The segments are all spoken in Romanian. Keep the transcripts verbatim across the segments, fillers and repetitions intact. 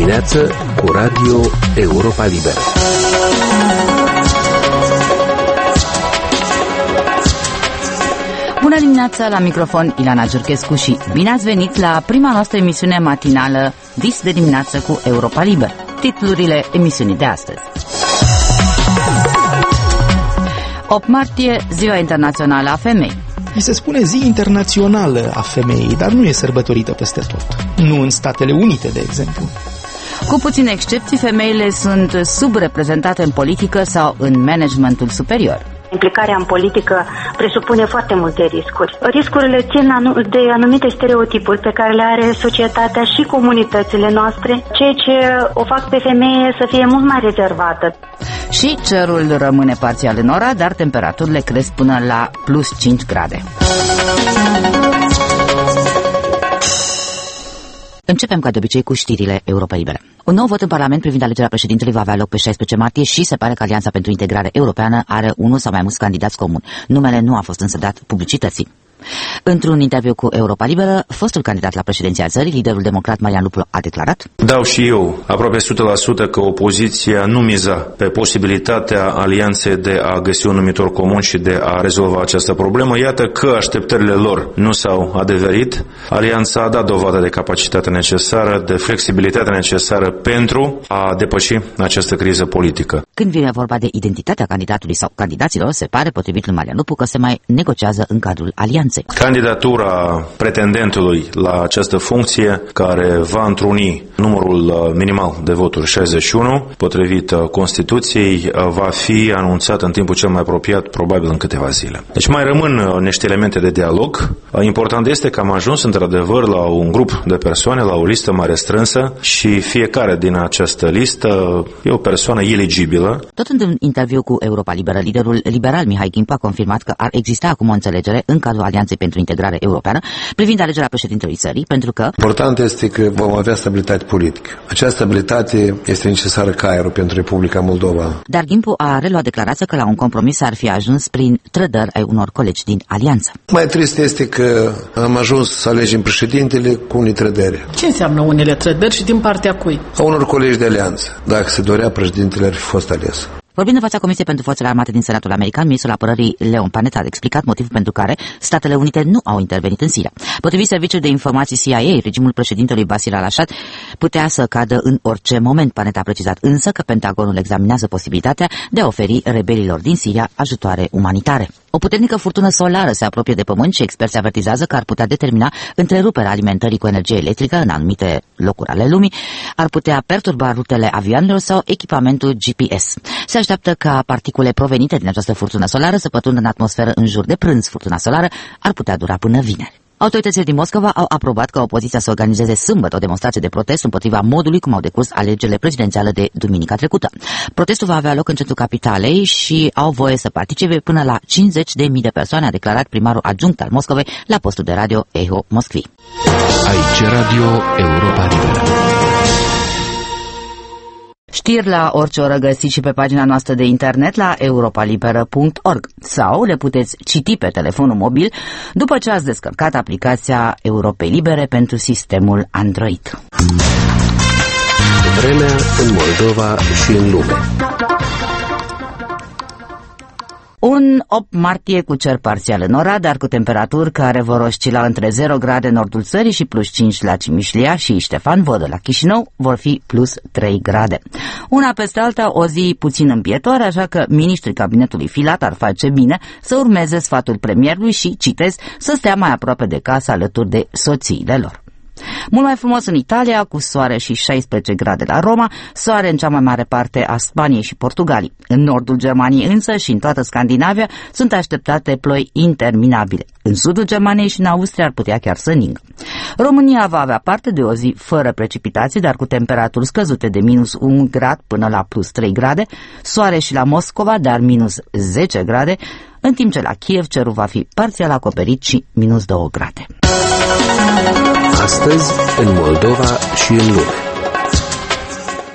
dimineață cu Radio Europa Liberă. Bună dimineața, la microfon Ilana Giurchescu și bine ați venit la prima noastră emisiune matinală Vis de dimineață cu Europa Liberă. Titlurile emisiunii de astăzi: opt martie, Ziua Internațională a Femeii. Îi se spune Zi Internațională a Femeii, dar nu e sărbătorită peste tot. Nu în Statele Unite, de exemplu. Cu puține excepții, femeile sunt subreprezentate în politică sau în managementul superior. Implicarea în politică presupune foarte multe riscuri. Riscurile țin de anumite stereotipuri pe care le are societatea și comunitățile noastre, ceea ce o fac pe femeie să fie mult mai rezervată. Și cerul rămâne parțial înorat, dar temperaturile cresc până la plus cinci grade. Începem ca de obicei cu știrile Europa Liberă. Un nou vot în Parlament privind alegerea președintelui va avea loc pe șaisprezece martie și se pare că Alianța pentru Integrare Europeană are unul sau mai mulți candidați comuni. Numele nu a fost însă dat publicității. Într-un interviu cu Europa Liberă, fostul candidat la președinția țării, liderul democrat Marian Lupu, a declarat: Dau și eu aproape o sută la sută că opoziția nu miza pe posibilitatea alianței de a găsi un numitor comun și de a rezolva această problemă. Iată că așteptările lor nu s-au adeverit. Alianța a dat dovadă de capacitatea necesară, de flexibilitatea necesară pentru a depăși această criză politică. Când vine vorba de identitatea candidatului sau candidaților, se pare, potrivit lui Marian Lupu, că se mai negociază în cadrul alianței. Candidatura pretendentului la această funcție, care va întruni numărul minimal de voturi șaizeci și unu, potrivit Constituției, va fi anunțată în timpul cel mai apropiat, probabil în câteva zile. Deci mai rămân niște elemente de dialog. Important este că am ajuns într-adevăr la un grup de persoane, la o listă mai restrânsă și fiecare din această listă e o persoană eligibilă. Tot într-un interviu cu Europa Liberă, liderul liberal Mihai Gimpu a confirmat că ar exista acum o înțelegere în cadrul Alianței pentru Integrare Europeană privind alegerea președintelui țării, pentru că important este că vom avea stabilitate politică. Această stabilitate este necesară ca aerul pentru Republica Moldova. Dar Gimpu a reluat declarația că la un compromis ar fi ajuns prin trădări ai unor colegi din alianță. Mai trist este că am ajuns să alegem președintele cu unii trădări. Ce înseamnă unele trădări și din partea cui? A unor colegi de alianță. Dacă se dorea, președintele ar fi fost ales. Vorbind în fața Comisiei pentru Forțele Armate din Senatul American, ministrul apărării Leon Panetta a explicat motivul pentru care Statele Unite nu au intervenit în Siria. Potrivit Serviciului de Informații C I A, regimul președintelui Bashar al-Assad putea să cadă în orice moment. Panetta a precizat însă că Pentagonul examinează posibilitatea de a oferi rebelilor din Siria ajutoare umanitare. O puternică furtună solară se apropie de Pământ și experții avertizează că ar putea determina întreruperea alimentării cu energie electrică în anumite locuri ale lumii, ar putea perturba rutele avioanelor sau echipamentul G P S. Se așteaptă ca particule provenite din această furtună solară să pătrundă în atmosferă în jur de prânz. Furtuna solară ar putea dura până vineri. Autoritățile din Moscova au aprobat ca opoziția să organizeze sâmbătă o demonstrație de protest împotriva modului cum au decurs alegerile prezidențiale de duminica trecută. Protestul va avea loc în centrul capitalei și au voie să participe până la cincizeci de mii de persoane, a declarat primarul adjunct al Moscovei la postul de radio Eho Moskvi. Aici Radio Europa Liberă. Știri la orice oră găsiți și pe pagina noastră de internet la europa liberă punct org sau le puteți citi pe telefonul mobil după ce ați descărcat aplicația Europei Libere pentru sistemul Android. Vremea în Moldova și în lume. Un opt martie cu cer parțial înorat, dar cu temperaturi care vor oscila între zero grade în nordul țării și plus cinci la Cimișlia și Ștefan Vodă. La Chișinău vor fi plus trei grade. Una peste alta, o zi puțin împietoare, așa că miniștrii cabinetului Filat ar face bine să urmeze sfatul premierului și, citez, să stea mai aproape de casă alături de soțiile lor. Mult mai frumos în Italia, cu soare și șaisprezece grade la Roma, soare în cea mai mare parte a Spaniei și Portugalii. În nordul Germaniei însă și în toată Scandinavia sunt așteptate ploi interminabile. În sudul Germaniei și în Austria ar putea chiar să ningă. România va avea parte de o zi fără precipitații, dar cu temperaturi scăzute de minus un grad până la plus trei grade, soare și la Moscova, dar minus zece grade, în timp ce la Kiev cerul va fi parțial acoperit și minus două grade. Astăzi, în Moldova și în lume.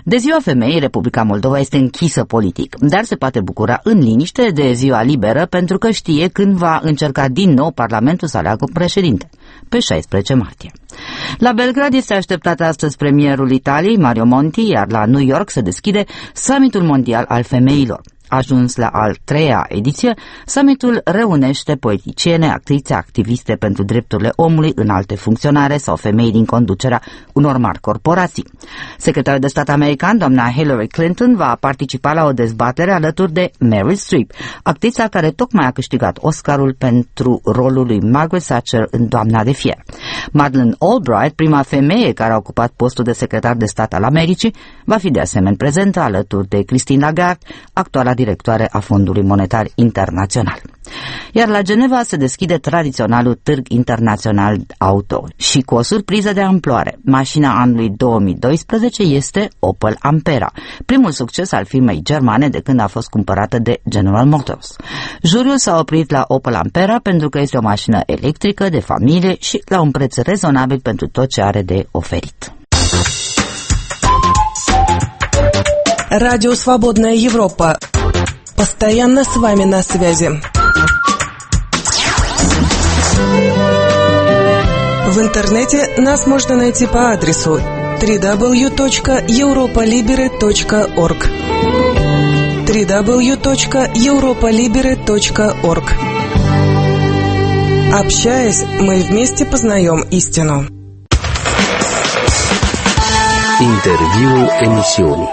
De Ziua Femeii, Republica Moldova este închisă politic, dar se poate bucura în liniște de ziua liberă pentru că știe când va încerca din nou Parlamentul să aleagă președinte, pe șaisprezece martie. La Belgrad este așteptat astăzi premierul Italiei, Mario Monti, iar la New York se deschide summitul mondial al femeilor. Ajuns la al treia ediție, summitul reunește politiciene, actrițe, activiste pentru drepturile omului, înalte funcționare sau femei din conducerea unor mari corporații. Secretarul de stat american, doamna Hillary Clinton, va participa la o dezbatere alături de Meryl Streep, actrița care tocmai a câștigat Oscarul pentru rolul lui Margaret Thatcher în Doamna de Fier. Madeleine Albright, prima femeie care a ocupat postul de secretar de stat al Americii, va fi de asemenea prezentă alături de Christine Lagarde, actuala directoare a Fondului Monetar Internațional. Iar la Geneva se deschide tradiționalul Târg Internațional Auto și cu o surpriză de amploare. Mașina anului două mii doisprezece este Opel Ampera, primul succes al firmei germane de când a fost cumpărată de General Motors. Juriul s-a oprit la Opel Ampera pentru că este o mașină electrică de familie și la un preț rezonabil pentru tot ce are de oferit. Радио «Свободная Европа». Постоянно с вами на связи. В интернете нас можно найти по адресу дабл ю дабл ю дабл ю точка европа либеры точка орг дабл ю дабл ю дабл ю точка европа либеры точка орг. Общаясь, мы вместе познаем истину. Interviul emisiunii.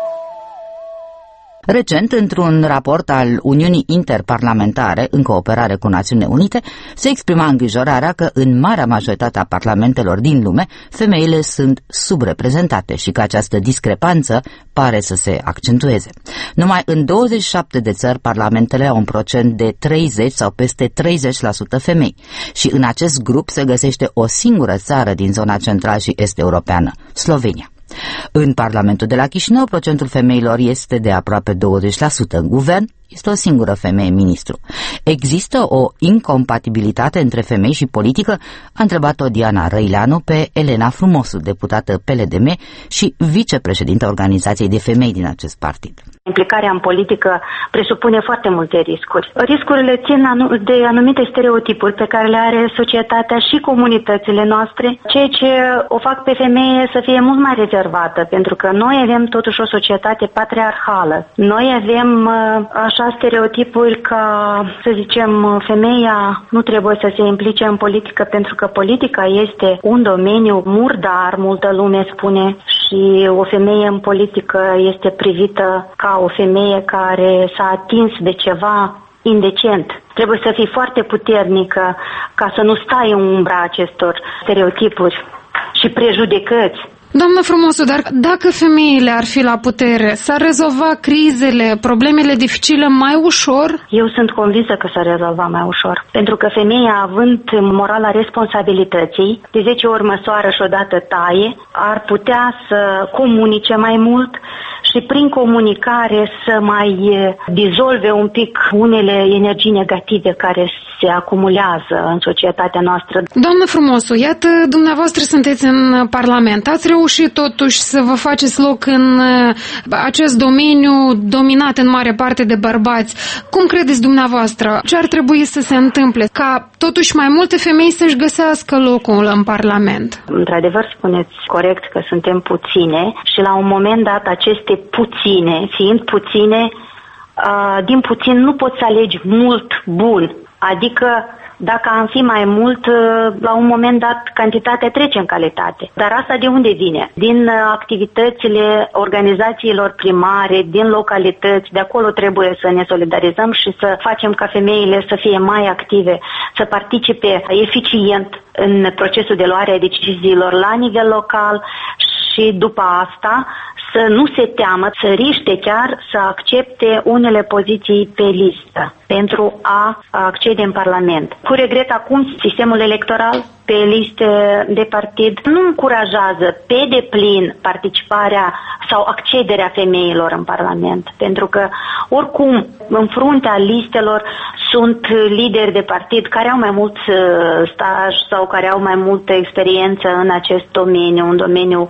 Recent, într-un raport al Uniunii Interparlamentare, în cooperare cu Națiunile Unite, se exprima îngrijorarea că în marea majoritate a parlamentelor din lume, femeile sunt subreprezentate și că această discrepanță pare să se accentueze. Numai în douăzeci și șapte de țări, parlamentele au un procent de treizeci sau peste treizeci la sută femei și în acest grup se găsește o singură țară din zona central și est-europeană, Slovenia. În Parlamentul de la Chișinău, procentul femeilor este de aproape douăzeci la sută. În guvern este o singură femeie ministru. Există o incompatibilitate între femei și politică? A întrebat-o Diana Răileanu pe Elena Frumosu, deputată P L D M și vicepreședinta Organizației de Femei din acest partid. Implicarea în politică presupune foarte multe riscuri. Riscurile țin de anumite stereotipuri pe care le are societatea și comunitățile noastre, ceea ce o fac pe femeie să fie mult mai rezervată, pentru că noi avem totuși o societate patriarhală. Noi avem așa stereotipuri ca, să zicem, femeia nu trebuie să se implice în politică pentru că politica este un domeniu murdar, multă lume spune, și o femeie în politică este privită ca o femeie care s-a atins de ceva indecent. Trebuie să fii foarte puternică ca să nu stai în umbra acestor stereotipuri și prejudecăți. Doamnă Frumosu, dar dacă femeile ar fi la putere, s-ar rezolva crizele, problemele dificile mai ușor? Eu sunt convinsă că s-ar rezolva mai ușor. Pentru că femeia, având morala responsabilității, de zece ori măsoară și odată taie, ar putea să comunice mai mult și prin comunicare să mai dizolve un pic unele energii negative care se acumulează în societatea noastră. Doamnă Frumosu, iată, dumneavoastră sunteți în Parlament. Ați reușit totuși să vă faceți loc în acest domeniu dominat în mare parte de bărbați. Cum credeți dumneavoastră? Ce ar trebui să se întâmple ca totuși mai multe femei să-și găsească locul în Parlament? Într-adevăr, spuneți corect că suntem puține și la un moment dat aceste puține, fiind puține, din puțin nu poți să alegi mult bun. Adică dacă am fi mai mult, la un moment dat cantitatea trece în calitate. Dar asta de unde vine? Din activitățile organizațiilor primare, din localități, de acolo trebuie să ne solidarizăm și să facem ca femeile să fie mai active, să participe eficient în procesul de luare a deciziilor la nivel local și după asta să nu se teamă, să riște chiar să accepte unele poziții pe listă pentru a accede în Parlament. Cu regret acum sistemul electoral pe liste de partid nu încurajează pe deplin participarea sau accederea femeilor în Parlament, pentru că oricum în fruntea listelor sunt lideri de partid care au mai mult staj sau care au mai multă experiență în acest domeniu, un domeniu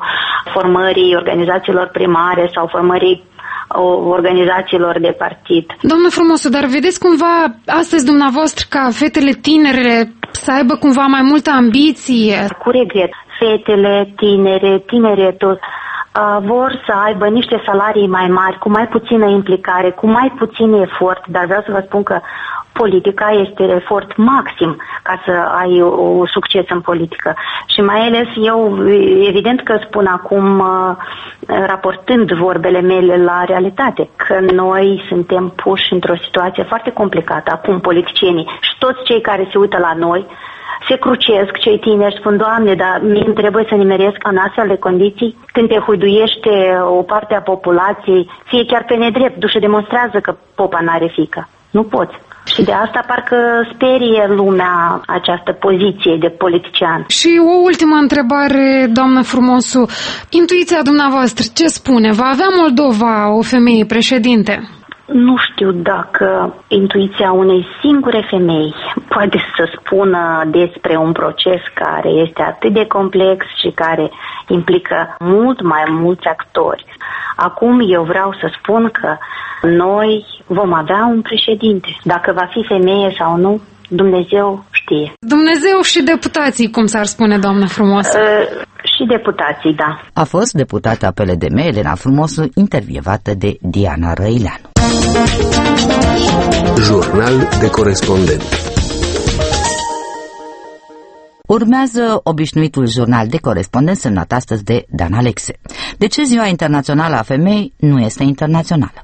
formării organizațiilor primare sau formării organizațiilor de partid. Doamnă Frumosu, dar vedeți cumva astăzi dumneavoastră ca fetele tinere să aibă cumva mai multă ambiție? Cu regret, fetele, tinere, tineretul vor să aibă niște salarii mai mari, cu mai puțină implicare, cu mai puțin efort, dar vreau să vă spun că politica este efort maxim ca să ai o succes în politică. Și mai ales eu, evident că spun acum, raportând vorbele mele la realitate, că noi suntem puși într-o situație foarte complicată, acum politicienii și toți cei care se uită la noi, se crucesc, cei tineri spun, Doamne, dar mie trebuie să nimeresc în astfel de condiții când te huiduiește o parte a populației, fie chiar pe nedrept, dușe demonstrează că popa n-are fiică. Nu poți. Și de asta parcă sperie lumea această poziție de politician. Și o ultimă întrebare, doamnă Frumosu. Intuiția dumneavoastră, ce spune? Va avea Moldova o femeie președinte? Nu știu dacă intuiția unei singure femei poate să spună despre un proces care este atât de complex și care implică mult mai mulți actori. Acum eu vreau să spun că noi vom avea un președinte. Dacă va fi femeie sau nu, Dumnezeu știe. Dumnezeu și deputații, cum s-ar spune, doamnă Frumoasă. Uh, și deputații, da. A fost deputata P L D M, Elena Frumosu, intervievată de Diana Răileanu. Jurnal de corespondent. Urmează obișnuitul jurnal de corespondent semnat astăzi de Dan Alexe. De ce Ziua Internațională a Femeii nu este internațională?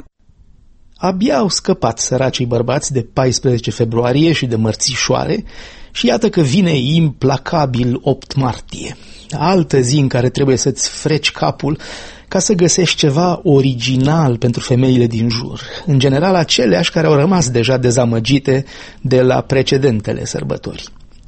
Abia au scăpat săracii bărbați de paisprezece februarie și de mărțișoare și iată că vine implacabil opt martie. Altă zi în care trebuie să-ți freci capul ca să găsești ceva original pentru femeile din jur, în general aceleași care au rămas deja dezamăgite de la precedentele sărbători.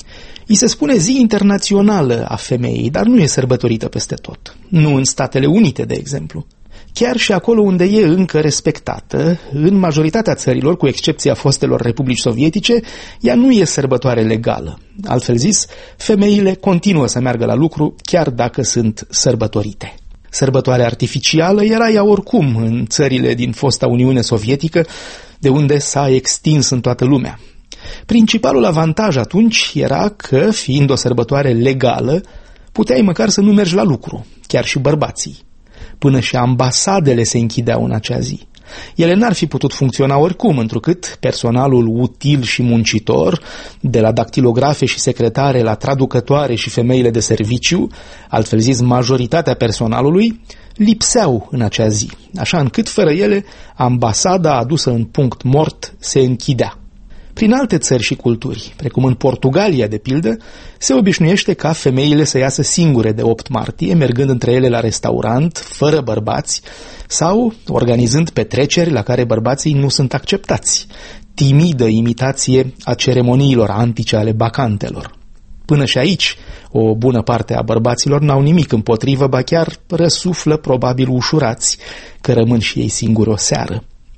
I se spune Zi Internațională a Femeii, dar nu e sărbătorită peste tot. Nu în Statele Unite, de exemplu. Chiar și acolo unde e încă respectată, în majoritatea țărilor, cu excepția fostelor republici sovietice, ea nu e sărbătoare legală. Altfel zis, femeile continuă să meargă la lucru, chiar dacă sunt sărbătorite. Sărbătoare artificială era ea oricum în țările din fosta Uniune Sovietică, de unde s-a extins în toată lumea. Principalul avantaj atunci era că, fiind o sărbătoare legală, puteai măcar să nu mergi la lucru, chiar și bărbații. Până și ambasadele se închideau în acea zi. Ele n-ar fi putut funcționa oricum, întrucât personalul util și muncitor, de la dactilografe și secretare la traducătoare și femeile de serviciu, altfel zis majoritatea personalului, lipseau în acea zi, așa încât fără ele ambasada adusă în punct mort se închidea. Prin alte țări și culturi, precum în Portugalia, de pildă, se obișnuiește ca femeile să iasă singure de opt martie, mergând între ele la restaurant, fără bărbați, sau organizând petreceri la care bărbații nu sunt acceptați, timidă imitație a ceremoniilor antice ale bacantelor. Până și aici, o bună parte a bărbaților n-au nimic împotrivă, ba chiar răsuflă probabil ușurați, că rămân și ei singuri o seară.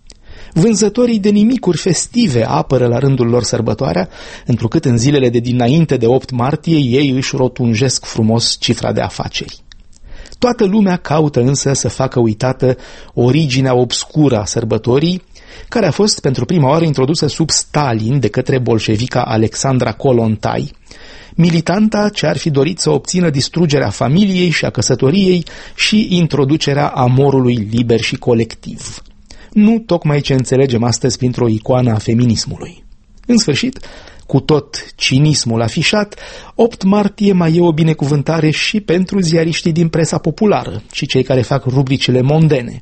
Vânzătorii de nimicuri festive apără la rândul lor sărbătoarea, întrucât în zilele de dinainte de opt martie ei își rotunjesc frumos cifra de afaceri. Toată lumea caută însă să facă uitată originea obscură a sărbătorii, care a fost pentru prima oară introdusă sub Stalin de către bolșevica Alexandra Kolontai, militanta ce ar fi dorit să obțină distrugerea familiei și a căsătoriei și introducerea amorului liber și colectiv. Nu tocmai ce înțelegem astăzi printr-o icoană a feminismului. În sfârșit, cu tot cinismul afișat, opt martie mai e o binecuvântare și pentru ziariștii din presa populară și cei care fac rubricile mondene.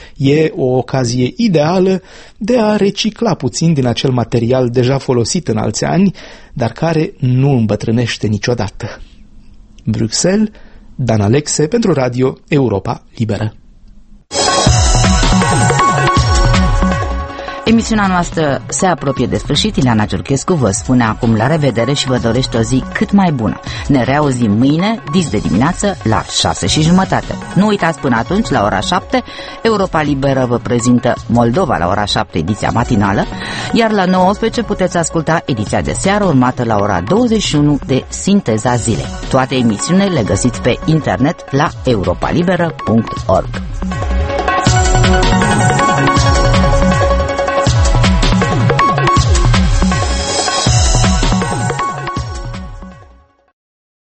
E o ocazie ideală de a recicla puțin din acel material deja folosit în alți ani, dar care nu îmbătrânește niciodată. Bruxelles, Dan Alexe pentru Radio Europa Liberă. Emisiunea noastră se apropie de sfârșit. Ileana Giurchescu vă spune acum la revedere și vă dorește o zi cât mai bună. Ne reauzim mâine, dis de dimineață, la șase și jumătate. Nu uitați, până atunci, la ora șapte, Europa Liberă vă prezintă Moldova la ora șapte, ediția matinală, iar la nouăsprezece puteți asculta ediția de seară, urmată la ora douăzeci și unu de Sinteza Zilei. Toate emisiunile le găsiți pe internet la europa liberă punct org.